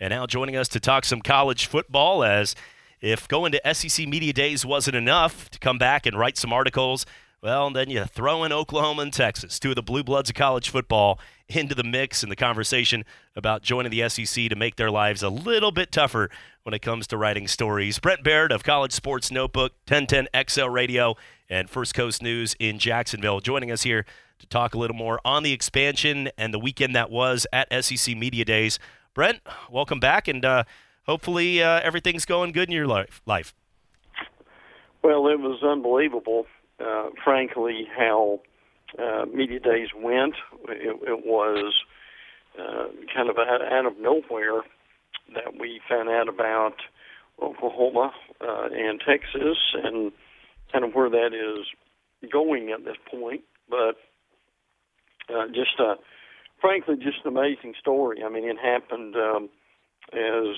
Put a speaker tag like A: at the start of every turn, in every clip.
A: And now joining us to talk some college football, as if going to SEC Media Days wasn't enough to come back and write some articles, well, then you throw in Oklahoma and Texas, two of the blue bloods of college football, into the mix in the conversation about joining the SEC to make their lives a little bit tougher when it comes to writing stories. Brent Baird of College Sports Notebook, 1010 XL Radio, and First Coast News in Jacksonville, joining us here to talk a little more on the expansion and the weekend that was at SEC Media Days. Brent, welcome back, and hopefully everything's going good in your life.
B: Well, it was unbelievable, frankly, how Media Days went. It was kind of out of nowhere that we found out about Oklahoma and Texas and kind of where that is going at this point. But frankly, just an amazing story. I mean, it happened as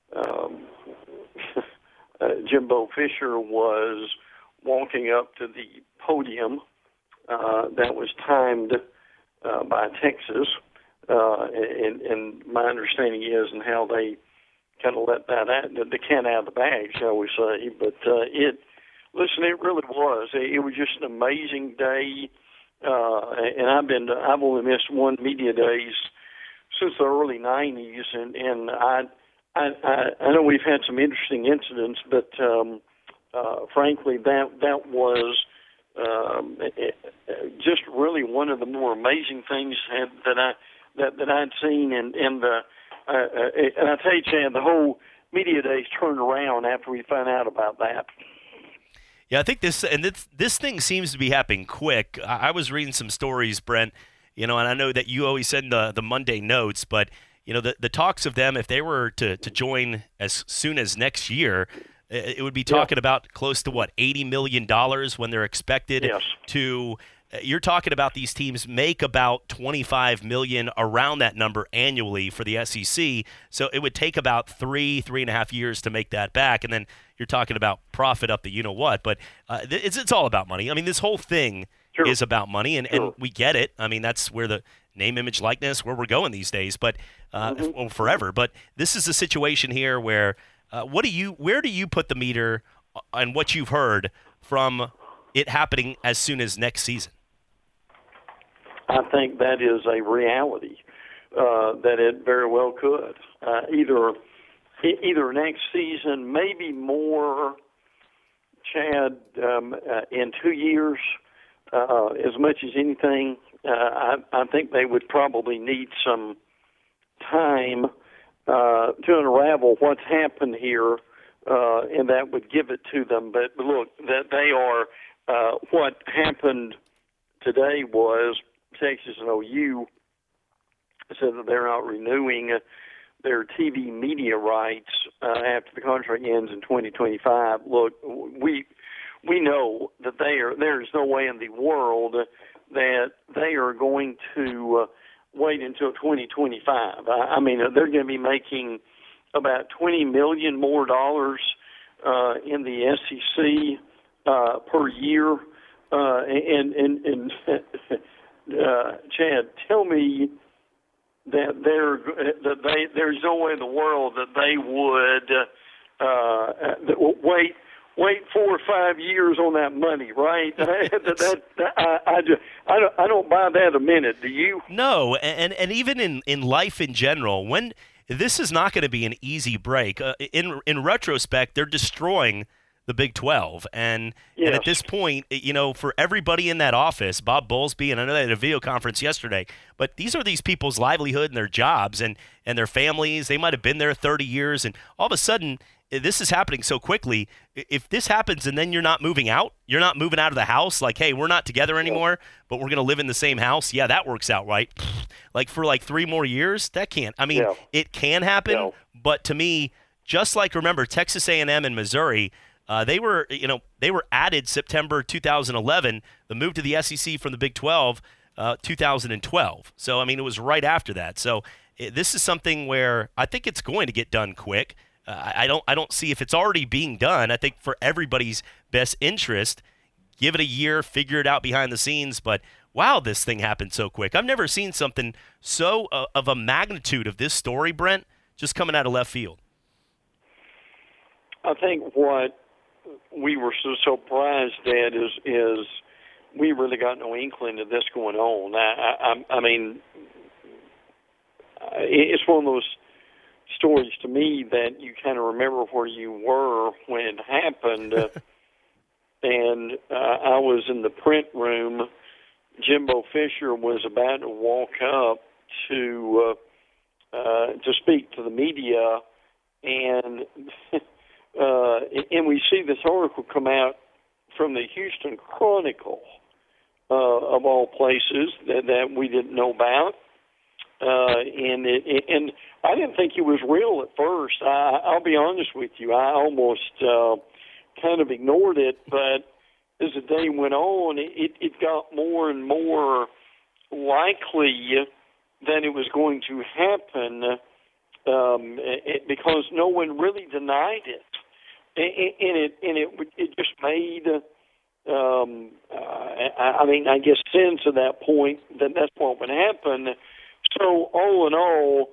B: Jimbo Fisher was walking up to the podium that was timed by Texas, and my understanding is and how they kind of let that out, the cat out of the bag, shall we say. But it really was. It was just an amazing day, and I've only missed one Media Days since the early '90s, and I know we've had some interesting incidents, but frankly, that was just really one of the more amazing things that I'd seen, and I tell you, Chad, the whole Media Days turned around after we found out about that.
A: Yeah, I think this thing seems to be happening quick. I was reading some stories, Brent, and I know that you always send the Monday notes, but the talks of them, if they were to join as soon as next year, it would be talking about close to $80 million when they're expected to. You're talking about these teams make about $25 million, around that number annually for the SEC. So it would take about 3.5 years to make that back, and then you're talking about profit up the what. But it's all about money. I mean, this whole thing is about money, and we get it. I mean, that's where the name, image, likeness, where we're going these days, but forever. But this is a situation here where where do you put the meter on what you've heard from it happening as soon as next season?
B: I think that is a reality, that it very well could. Either next season, maybe more, Chad, in 2 years, as much as anything. I think they would probably need some time to unravel what's happened here, and that would give it to them. But look, that they are what happened today was Texas and OU said that they're not renewing their TV media rights after the contract ends in 2025. Look, we know that there is no way in the world that they are going to wait until 2025. I mean, they're going to be making about $20 million more in the SEC per year, and Chad, tell me that there's no way in the world that they would wait 4 or 5 years on that money, right? I don't buy that a minute. Do you?
A: No, and even in life in general, when this is not going to be an easy break. In retrospect, they're destroying the Big 12, and at this point, for everybody in that office, Bob Bowlesby, and I know they had a video conference yesterday, but these are these people's livelihood and their jobs and their families. They might have been there 30 years, and all of a sudden, this is happening so quickly. If this happens and then you're not moving out of the house, like, hey, we're not together anymore, but we're going to live in the same house, that works out, right? Like for 3 more years, that can't. I mean, it can happen, but to me, just like, remember, Texas A&M and Missouri, they were added September 2011. The move to the SEC from the Big 12, 2012. So, I mean, it was right after that. So this is something where I think it's going to get done quick. I don't see if it's already being done. I think for everybody's best interest, give it a year, figure it out behind the scenes. But wow, this thing happened so quick. I've never seen something so of a magnitude of this story, Brent, just coming out of left field?
B: I think what we were so surprised at is we really got no inkling of this going on. I mean, it's one of those stories to me that you kind of remember where you were when it happened. And I was in the print room. Jimbo Fisher was about to walk up to speak to the media, and and we see this article come out from the Houston Chronicle, of all places, that we didn't know about. And I didn't think it was real at first. I'll be honest with you. I almost kind of ignored it, but as the day went on, it got more and more likely that it was going to happen because no one really denied it. And it just made, I guess, sense at that point that that's what would happen. So all in all,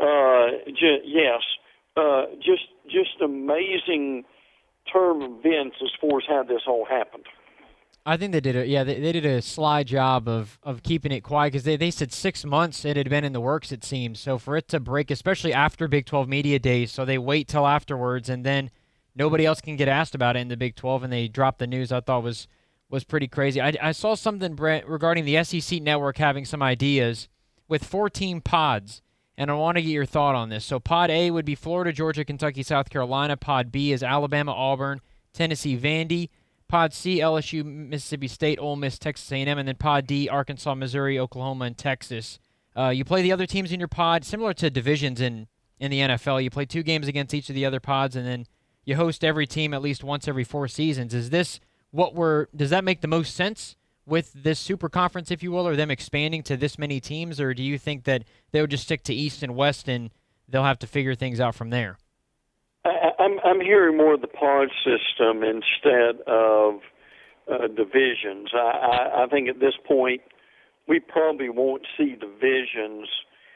B: just amazing term events as far as how this all happened.
C: I think they did they did a sly job of keeping it quiet, because they said 6 months it had been in the works, it seems. So for it to break, especially after Big 12 Media Days, so they wait till afterwards, and then nobody else can get asked about it in the Big 12, and they dropped the news, I thought was pretty crazy. I saw something, Brent, regarding the SEC Network having some ideas with 14 pods, and I want to get your thought on this. So Pod A would be Florida, Georgia, Kentucky, South Carolina. Pod B is Alabama, Auburn, Tennessee, Vandy. Pod C, LSU, Mississippi State, Ole Miss, Texas A&M. And then Pod D, Arkansas, Missouri, Oklahoma, and Texas. You play the other teams in your pod, similar to divisions in the NFL. You play 2 games against each of the other pods, and then you host every team at least once every 4 seasons. Is this does that make the most sense with this super conference, if you will, or them expanding to this many teams, or do you think that they would just stick to East and West and they'll have to figure things out from there?
B: I'm hearing more of the pod system instead of divisions. I think at this point we probably won't see divisions.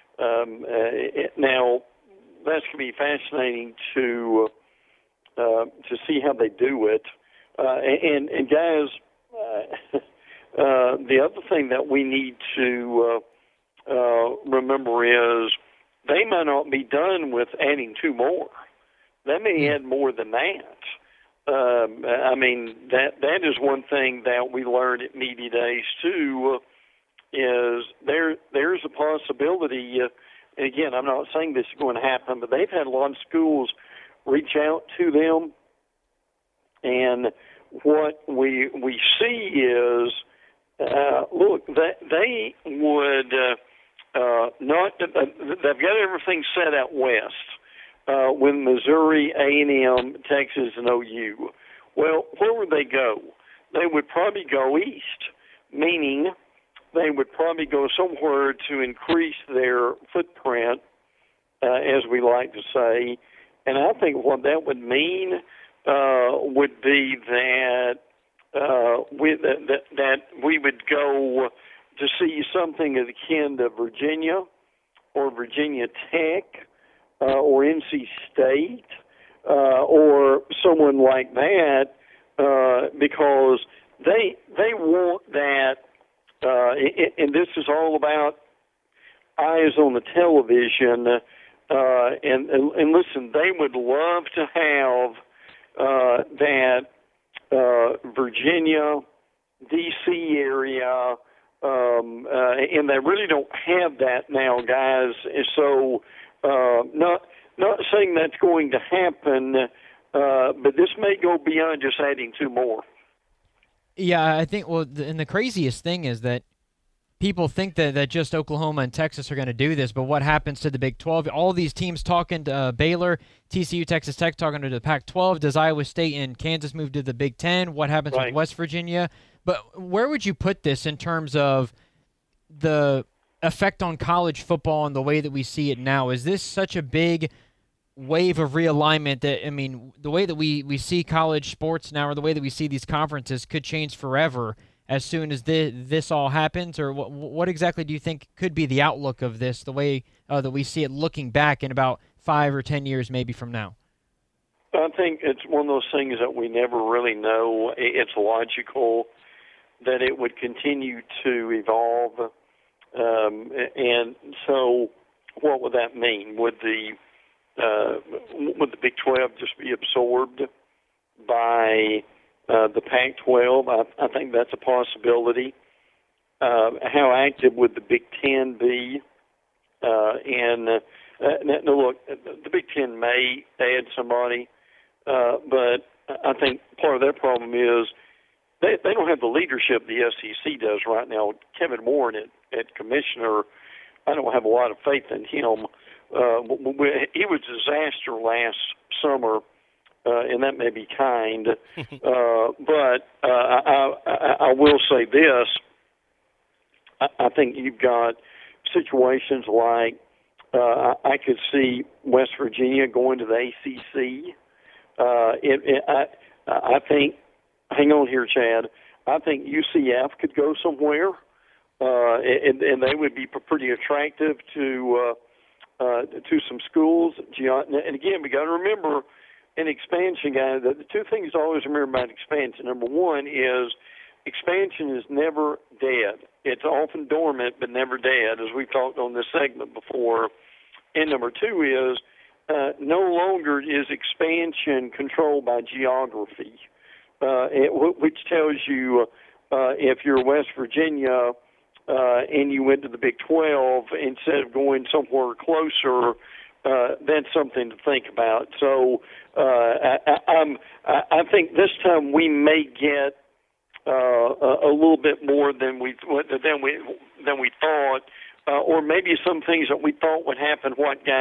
B: Now that's going to be fascinating to see how they do it. And guys, the other thing that we need to remember is they might not be done with adding 2 more. They may add more than that. That is one thing that we learned at Media Days too. Is there's a possibility? And again, I'm not saying this is going to happen, but they've had a lot of schools reach out to them, and what we see is, look, that they would not. They've got everything set out west. With Missouri, A&M, Texas, and OU. Well, where would they go? They would probably go east, meaning they would probably go somewhere to increase their footprint, as we like to say. And I think what that would mean would be that we would go to see something akin to Virginia or Virginia Tech, or NC State, or someone like that, because they want that, and this is all about eyes on the television. And listen, they would love to have that Virginia, D.C. area, and they really don't have that now, guys. So. Not saying that's going to happen, but this may go beyond just adding 2 more.
C: Yeah, I think, and the craziest thing is that people think that just Oklahoma and Texas are going to do this, but what happens to the Big 12? All these teams talking to Baylor, TCU, Texas Tech talking to the Pac-12. Does Iowa State and Kansas move to the Big 10? What happens with West Virginia? But where would you put this in terms of the effect on college football and the way that we see it now? Is this such a big wave of realignment that, the way that we see college sports now, or the way that we see these conferences, could change forever as soon as this all happens? Or what exactly do you think could be the outlook of this, the way that we see it looking back in about 5 or 10 years maybe from now?
B: I think it's one of those things that we never really know. It's logical that it would continue to evolve. And so what would that mean? Would the Big 12 just be absorbed by the Pac-12? I think that's a possibility. How active would the Big 10 be? Now, look, the Big 10 may add somebody, but I think part of their problem is they don't have the leadership the SEC does right now. Kevin Warren at commissioner, I don't have a lot of faith in him. He was a disaster last summer, and that may be kind. But I will say this. I think you've got situations like I could see West Virginia going to the ACC. I think, hang on here, Chad, I think UCF could go somewhere, and they would be pretty attractive to some schools. And again, we got to remember, an expansion, guy, the two things to always remember about expansion. Number one is expansion is never dead. It's often dormant, but never dead, as we've talked on this segment before. And number two is no longer is expansion controlled by geography, which tells you if you're West Virginia and you went to the Big 12 instead of going somewhere closer, that's something to think about. So I think this time we may get a little bit more than we thought, or maybe some things that we thought would happen,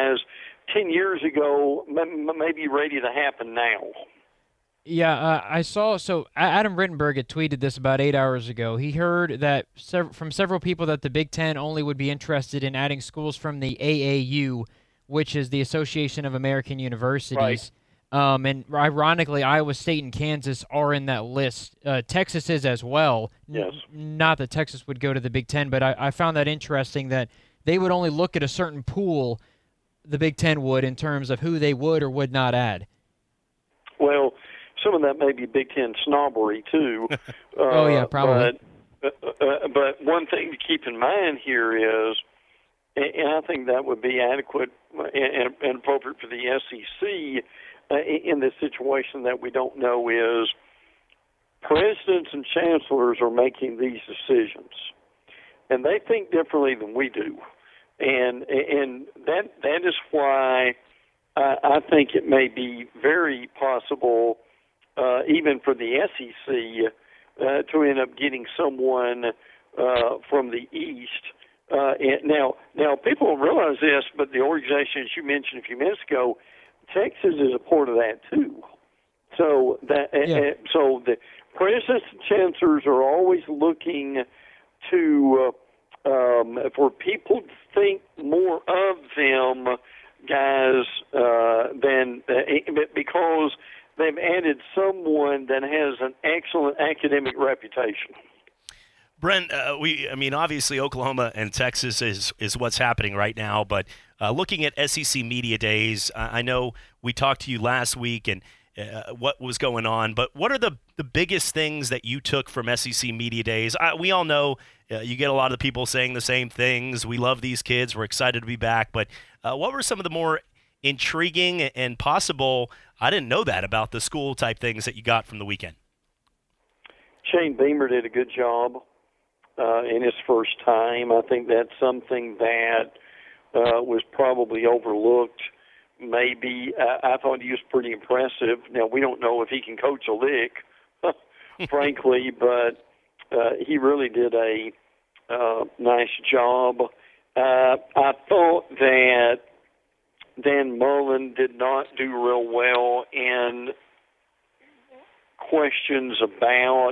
B: 10 years ago, may be ready to happen now.
C: Yeah, I saw. So Adam Rittenberg had tweeted this about 8 hours ago. He heard that from several people that the Big Ten only would be interested in adding schools from the AAU, which is the Association of American Universities.
B: Right.
C: And ironically, Iowa State and Kansas are in that list. Texas is as well.
B: Yes.
C: Not that Texas would go to the Big Ten, but I found that interesting that they would only look at a certain pool, the Big Ten would, in terms of who they would or would not add.
B: Well, some of that may be Big Ten snobbery, too.
C: Oh, yeah, probably.
B: But one thing to keep in mind here is, and I think that would be adequate and appropriate for the SEC in this situation that we don't know, is presidents and chancellors are making these decisions, and they think differently than we do, and that is why I think it may be very possible, even for the SEC, to end up getting someone from the East. And now people don't realize this, but the organization, as you mentioned a few minutes ago, Texas is a part of that too. So so the presidents and chancellors are always looking to for people to think more of them, guys, than because they've added someone that has an excellent academic reputation.
A: Brent, obviously Oklahoma and Texas is what's happening right now, but looking at SEC Media Days, I know we talked to you last week and what was going on, but what are the biggest things that you took from SEC Media Days? We all know you get a lot of people saying the same things. We love these kids. We're excited to be back, but what were some of the more intriguing and possible, I didn't know that about the school type things that you got from the weekend?
B: Shane Beamer did a good job in his first time. I think that's something that was probably overlooked. Maybe I thought he was pretty impressive. Now, we don't know if he can coach a lick, frankly, but he really did a nice job. I thought that Dan Mullen did not do real well in questions about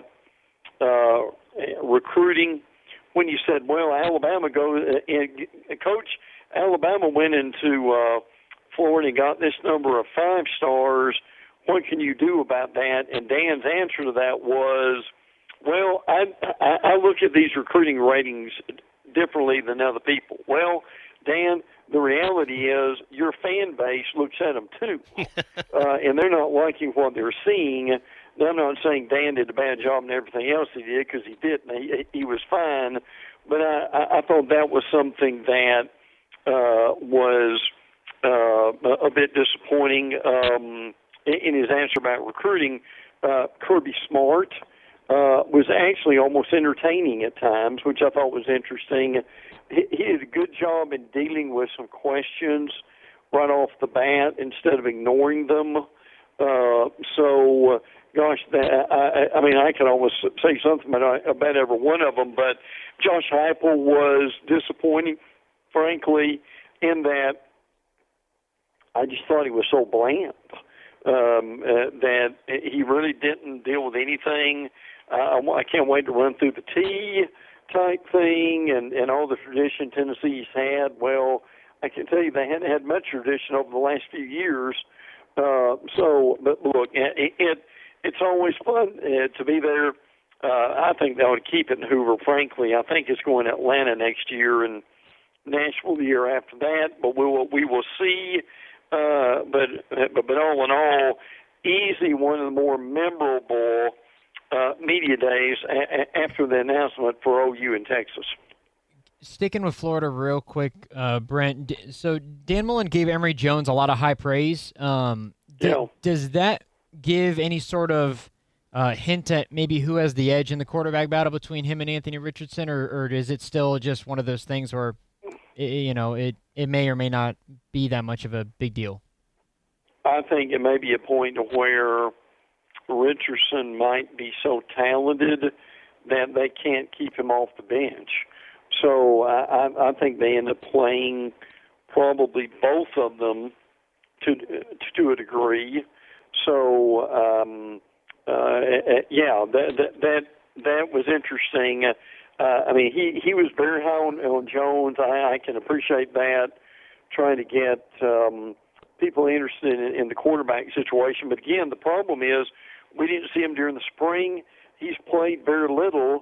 B: recruiting. When you said, well, Alabama Coach Alabama went into Florida and got this number of 5 stars, what can you do about that? And Dan's answer to that was, well, I look at these recruiting ratings differently than other people. Well, Dan, the reality is your fan base looks at them too, and they're not liking what they're seeing. Now, I'm not saying Dan did a bad job and everything else he did, because he didn't. He was fine, but I thought that was something that was a bit disappointing in his answer about recruiting. Kirby Smart was actually almost entertaining at times, which I thought was interesting. He did a good job in dealing with some questions right off the bat instead of ignoring them. Gosh, I mean, I could almost say something about every one of them, but Josh Heupel was disappointing, frankly, in that I just thought he was so bland that he really didn't deal with anything. I can't wait to run through the T type thing and all the tradition Tennessee's had. Well, I can tell you they hadn't had much tradition over the last few years. But look, it's always fun to be there. I think they ought to keep it in Hoover, frankly. I think it's going to Atlanta next year and Nashville the year after that. But we will see. But all in all, easily one of the more memorable media days after the announcement for OU in Texas.
C: Sticking with Florida real quick, Brent. So Dan Mullen gave Emory Jones a lot of high praise. Does that give any sort of hint at maybe who has the edge in the quarterback battle between him and Anthony Richardson, or is it still just one of those things where it may or may not be that much of a big deal?
B: I think it may be a point where Richardson might be so talented that they can't keep him off the bench. So I think they end up playing probably both of them to a degree. So that was interesting. I mean, he was very high on Jones. I can appreciate that, trying to get people interested in the quarterback situation. But again, the problem is we didn't see him during the spring. He's played very little.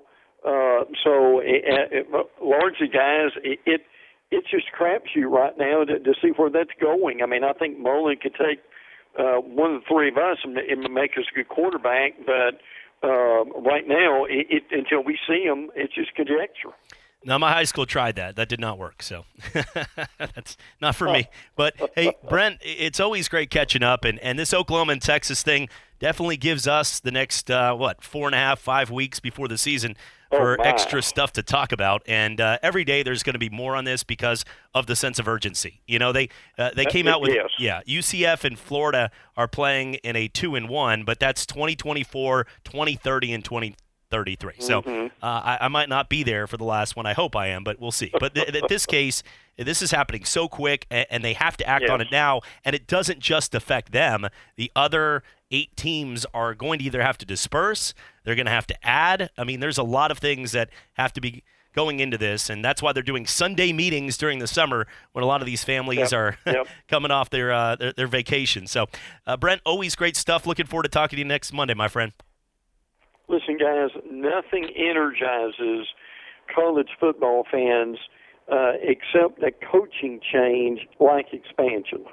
B: Largely, guys, it's just crapshoot right now to see where that's going. I mean, I think Mullen could take one of the three of us and make us a good quarterback, but right now, until we see him, it's just conjecture.
A: Now, my high school tried that. That did not work, so that's not for me. But, hey, Brent, it's always great catching up, and this Oklahoma and Texas thing definitely gives us the next, 4.5, 5 weeks before the season for extra stuff to talk about. And every day there's going to be more on this because of the sense of urgency. You know, they came out with, UCF and Florida are playing in a 2-1, but that's 2024, 2030, and 2033. So I might not be there for the last one. I hope I am, but we'll see. But in this case, this is happening so quick, and they have to act on it now. And it doesn't just affect them. The other 8 teams are going to either have to disperse, they're going to have to add. I mean, there's a lot of things that have to be going into this, and that's why they're doing Sunday meetings during the summer when a lot of these families are coming off their vacation. So, Brent, always great stuff. Looking forward to talking to you next Monday, my friend.
B: Listen, guys, nothing energizes college football fans except a coaching change like expansion.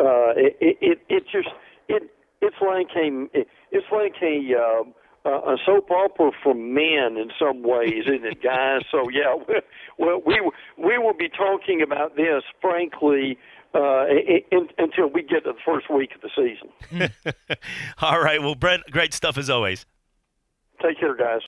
B: It's like a soap opera for men in some ways, isn't it, guys? So we will be talking about this, frankly, until we get to the first week of the season.
A: All right. Well, Brent, great stuff as always.
B: Take care, guys.